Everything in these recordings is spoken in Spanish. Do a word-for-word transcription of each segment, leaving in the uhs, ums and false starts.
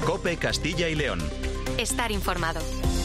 COPE Castilla y León. Estar informado.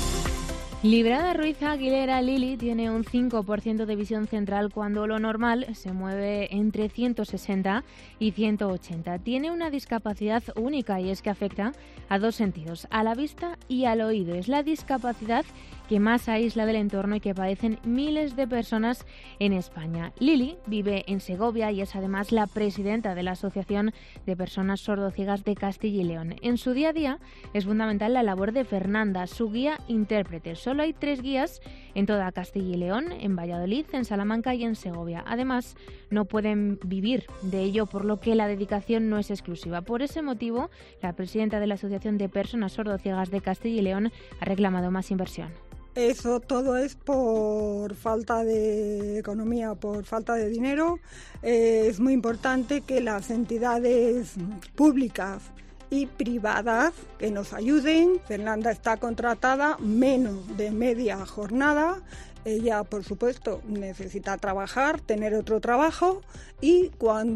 Librada Ruiz Aguilera, Lili tiene un cinco por ciento de visión central cuando lo normal se mueve entre ciento sesenta y ciento ochenta. Tiene una discapacidad única y es que afecta a dos sentidos, a la vista y al oído. Es la discapacidad que más aísla del entorno y que padecen miles de personas en España. Lili vive en Segovia y es además la presidenta de la Asociación de Personas Sordociegas de Castilla y León. En su día a día es fundamental la labor de Fernanda, su guía intérprete. Solo hay tres guías en toda Castilla y León, en Valladolid, en Salamanca y en Segovia. Además, no pueden vivir de ello, por lo que la dedicación no es exclusiva. Por ese motivo, la presidenta de la Asociación de Personas Sordociegas de Castilla y León ha reclamado más inversión. Eso todo es por falta de economía, por falta de dinero. Eh, es muy importante que las entidades públicas y privadas que nos ayuden. Fernanda está contratada menos de media jornada. Ella, por supuesto, necesita trabajar, tener otro trabajo, y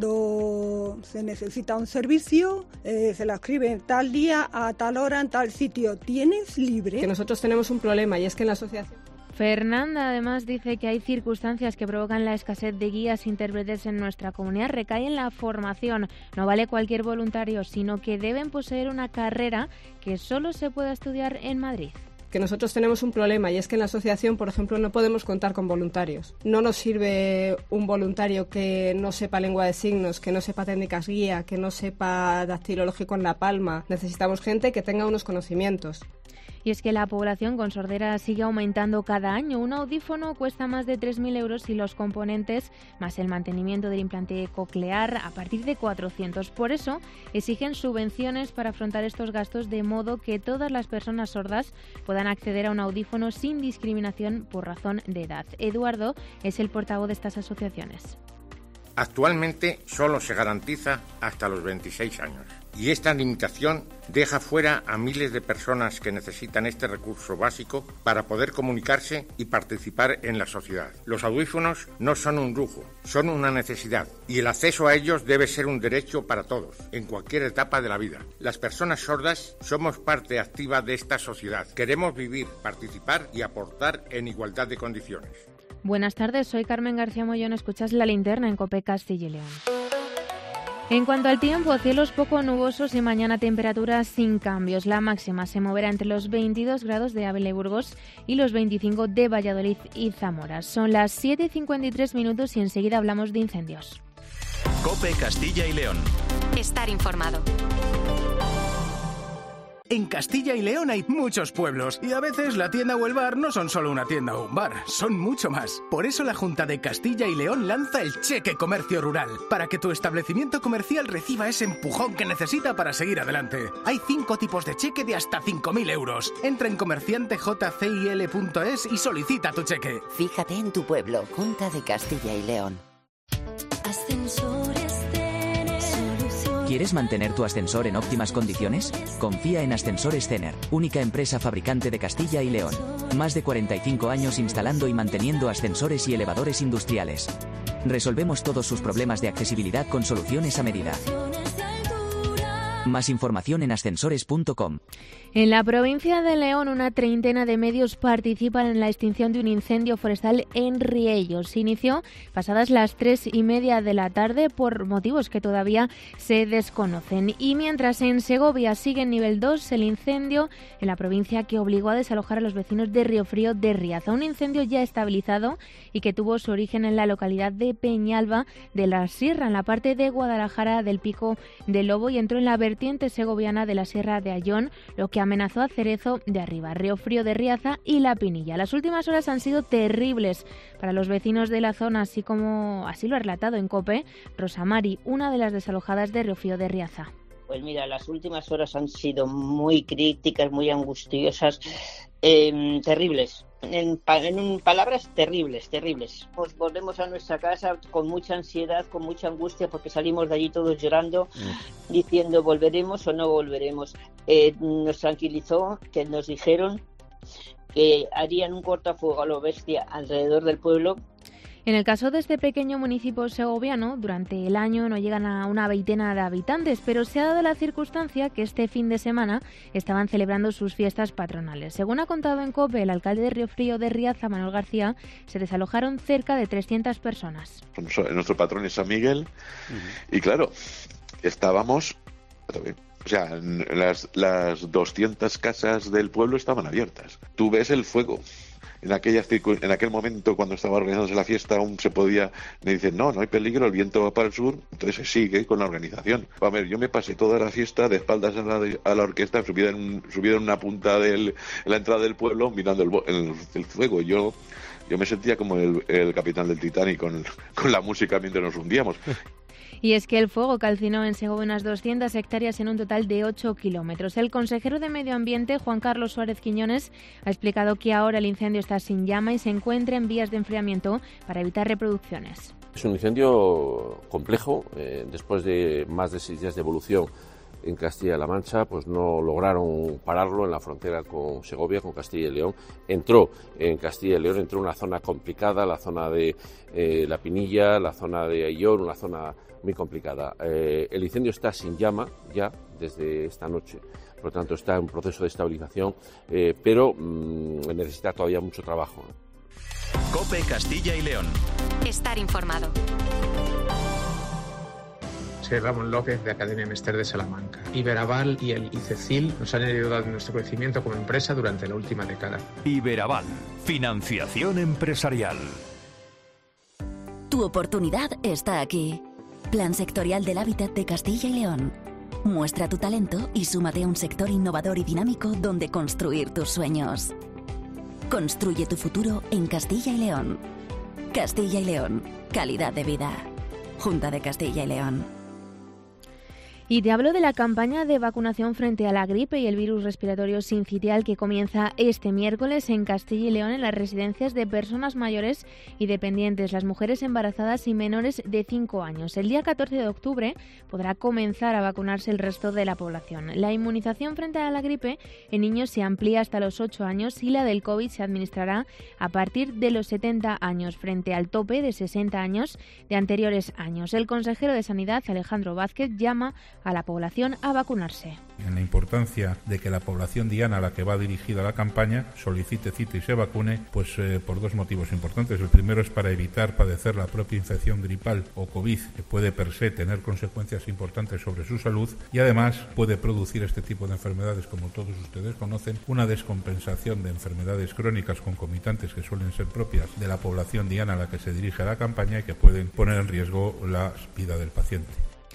cuando se necesita un servicio, eh, se la escribe tal día, a tal hora, en tal sitio. ¿Tienes libre? Que nosotros tenemos un problema, y es que en la asociación... Fernanda además dice que hay circunstancias que provocan la escasez de guías e intérpretes en nuestra comunidad. Recae en la formación. No vale cualquier voluntario, sino que deben poseer una carrera que solo se pueda estudiar en Madrid. Que nosotros tenemos un problema, y es que en la asociación, por ejemplo, no podemos contar con voluntarios. No nos sirve un voluntario que no sepa lengua de signos, que no sepa técnicas guía, que no sepa dactilológico en la palma. Necesitamos gente que tenga unos conocimientos. Y es que la población con sordera sigue aumentando cada año. Un audífono cuesta más de tres mil euros y los componentes, más el mantenimiento del implante coclear, a partir de cuatrocientos. Por eso exigen subvenciones para afrontar estos gastos, de modo que todas las personas sordas puedan acceder a un audífono sin discriminación por razón de edad. Eduardo es el portavoz de estas asociaciones. Actualmente solo se garantiza hasta los veintiséis años, y esta limitación deja fuera a miles de personas que necesitan este recurso básico para poder comunicarse y participar en la sociedad. Los audífonos no son un lujo, son una necesidad, y el acceso a ellos debe ser un derecho para todos, en cualquier etapa de la vida. Las personas sordas somos parte activa de esta sociedad. Queremos vivir, participar y aportar en igualdad de condiciones. Buenas tardes, soy Carmen García Mollón, escuchas La Linterna en COPE Castilla y León. En cuanto al tiempo, cielos poco nubosos y mañana temperaturas sin cambios. La máxima se moverá entre los veintidós grados de Ávila y Burgos y los veinticinco de Valladolid y Zamora. Son las siete y cincuenta y tres minutos y enseguida hablamos de incendios. COPE Castilla y León. Estar informado. En Castilla y León hay muchos pueblos y a veces la tienda o el bar no son solo una tienda o un bar, son mucho más. Por eso la Junta de Castilla y León lanza el Cheque Comercio Rural, para que tu establecimiento comercial reciba ese empujón que necesita para seguir adelante. Hay cinco tipos de cheque de hasta cinco mil euros. Entra en comerciante j c i l punto es y solicita tu cheque. Fíjate en tu pueblo, Junta de Castilla y León. ¿Quieres mantener tu ascensor en óptimas condiciones? Confía en Ascensores Cener, única empresa fabricante de Castilla y León. Más de cuarenta y cinco años instalando y manteniendo ascensores y elevadores industriales. Resolvemos todos sus problemas de accesibilidad con soluciones a medida. Más información en ascensores punto com. En la provincia de León, una treintena de medios participan en la extinción de un incendio forestal en Riellos. Se inició pasadas las tres y media de la tarde por motivos que todavía se desconocen. Y mientras en Segovia sigue en nivel dos el incendio en la provincia, que obligó a desalojar a los vecinos de Riofrío de Riaza. Un incendio ya estabilizado y que tuvo su origen en la localidad de Peñalba de la Sierra, en la parte de Guadalajara del Pico del Lobo, y entró en la vertiente segoviana de la Sierra de Ayón, lo que amenazó a Cerezo de Arriba, Riofrío de Riaza y La Pinilla. Las últimas horas han sido terribles para los vecinos de la zona, así como así lo ha relatado en COPE Rosa Mari, una de las desalojadas de Riofrío de Riaza. Pues mira, las últimas horas han sido muy críticas, muy angustiosas, eh, terribles. En, en palabras terribles, terribles. Pues volvemos a nuestra casa con mucha ansiedad, con mucha angustia, porque salimos de allí todos llorando, mm. diciendo volveremos o no volveremos. Eh, nos tranquilizó que nos dijeron que harían un cortafuego a lo bestia alrededor del pueblo. En el caso de este pequeño municipio segoviano, durante el año no llegan a una veintena de habitantes, pero se ha dado la circunstancia que este fin de semana estaban celebrando sus fiestas patronales. Según ha contado en COPE el alcalde de Riofrío de Riaza, Manuel García, se desalojaron cerca de trescientas personas. Nuestro patrón es San Miguel, uh-huh. y claro, estábamos... O sea, las, las doscientas casas del pueblo estaban abiertas. Tú ves el fuego. En, aquella, en aquel momento, cuando estaba organizándose la fiesta, aún se podía... Me dicen, no, no hay peligro, el viento va para el sur. Entonces se sigue con la organización. A ver, yo me pasé toda la fiesta de espaldas a la, a la orquesta, subida en, subida en una punta de la entrada del pueblo, mirando el, el, el fuego. Yo yo me sentía como el, el capitán del Titanic con, con la música mientras nos hundíamos. Y es que el fuego calcinó en Segovia unas doscientas hectáreas en un total de ocho kilómetros. El consejero de Medio Ambiente, Juan Carlos Suárez Quiñones, ha explicado que ahora el incendio está sin llama y se encuentra en vías de enfriamiento para evitar reproducciones. Es un incendio complejo. Eh, después de más de seis días de evolución en Castilla-La Mancha, pues no lograron pararlo en la frontera con Segovia, con Castilla y León. Entró en Castilla y León, entró en una zona complicada, la zona de eh, La Pinilla, la zona de Ayllón, una zona muy complicada. Eh, el incendio está sin llama ya desde esta noche, por lo tanto está en un proceso de estabilización, eh, pero mmm, necesita todavía mucho trabajo. COPE Castilla y León. Estar informado. Soy Ramón López, de Academia Mester de Salamanca. Iberaval y el ICECIL nos han ayudado en nuestro crecimiento como empresa durante la última década. Iberaval, financiación empresarial. Tu oportunidad está aquí. Plan Sectorial del Hábitat de Castilla y León. Muestra tu talento y súmate a un sector innovador y dinámico donde construir tus sueños. Construye tu futuro en Castilla y León. Castilla y León. Calidad de vida. Junta de Castilla y León. Y te hablo de la campaña de vacunación frente a la gripe y el virus respiratorio sincitial que comienza este miércoles en Castilla y León en las residencias de personas mayores y dependientes, las mujeres embarazadas y menores de cinco años. El día catorce de octubre podrá comenzar a vacunarse el resto de la población. La inmunización frente a la gripe en niños se amplía hasta los ocho años y la del COVID se administrará a partir de los setenta años, frente al tope de sesenta años de anteriores años. El consejero de Sanidad, Alejandro Vázquez, llama a la población a vacunarse. En la importancia de que la población diana a la que va dirigida la campaña solicite cita y se vacune, pues eh, por dos motivos importantes. El primero es para evitar padecer la propia infección gripal o COVID, que puede per se tener consecuencias importantes sobre su salud, y además puede producir este tipo de enfermedades, como todos ustedes conocen, una descompensación de enfermedades crónicas concomitantes que suelen ser propias de la población diana a la que se dirige la campaña y que pueden poner en riesgo la vida del paciente.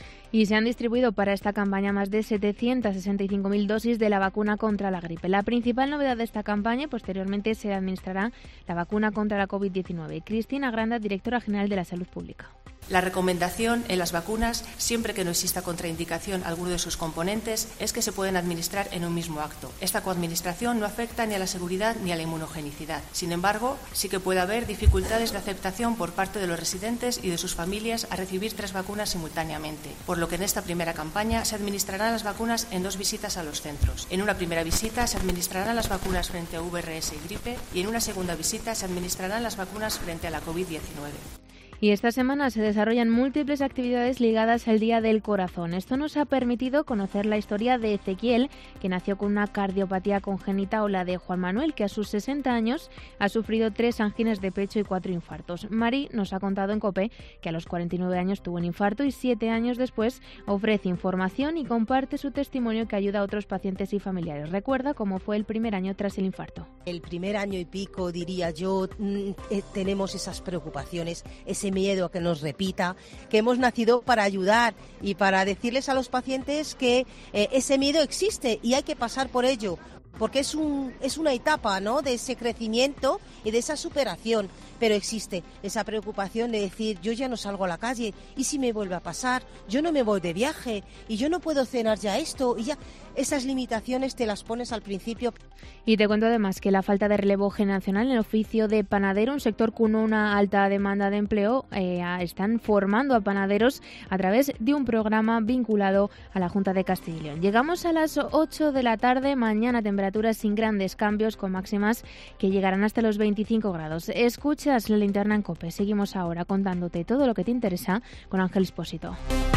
Y se han distribuido para esta campaña más de setecientas sesenta y cinco mil dosis de la vacuna contra la gripe. La principal novedad de esta campaña, y posteriormente se administrará la vacuna contra la COVID diecinueve. Cristina Granda, directora general de la Salud Pública. La recomendación en las vacunas, siempre que no exista contraindicación a alguno de sus componentes, es que se pueden administrar en un mismo acto. Esta coadministración no afecta ni a la seguridad ni a la inmunogenicidad. Sin embargo, sí que puede haber dificultades de aceptación por parte de los residentes y de sus familias a recibir tres vacunas simultáneamente, por lo que en esta primera campaña se administrarán las vacunas en dos visitas a los centros. En una primera visita se administrarán las vacunas frente a V R S y gripe y en una segunda visita se administrarán las vacunas frente a la COVID diecinueve. Y esta semana se desarrollan múltiples actividades ligadas al Día del Corazón. Esto nos ha permitido conocer la historia de Ezequiel, que nació con una cardiopatía congénita, o la de Juan Manuel, que a sus sesenta años ha sufrido tres anginas de pecho y cuatro infartos. Mari nos ha contado en COPE que a los cuarenta y nueve años tuvo un infarto y siete años después ofrece información y comparte su testimonio que ayuda a otros pacientes y familiares. Recuerda cómo fue el primer año tras el infarto. El primer año y pico, diría yo, eh, tenemos esas preocupaciones, ese miedo a que nos repita, que hemos nacido para ayudar y para decirles a los pacientes que eh, ese miedo existe y hay que pasar por ello, porque es un es una etapa, ¿no?, de ese crecimiento y de esa superación, pero existe esa preocupación de decir, yo ya no salgo a la calle, y si me vuelve a pasar, yo no me voy de viaje y yo no puedo cenar ya esto, y ya esas limitaciones te las pones al principio. Y te cuento además que la falta de relevo generacional en el oficio de panadero, un sector con una alta demanda de empleo, eh, están formando a panaderos a través de un programa vinculado a la Junta de Castilla y León. Llegamos a las ocho de la tarde, mañana temprano temperaturas sin grandes cambios, con máximas que llegarán hasta los veinticinco grados. Escuchas la linterna en COPE. Seguimos ahora contándote todo lo que te interesa con Ángel Expósito.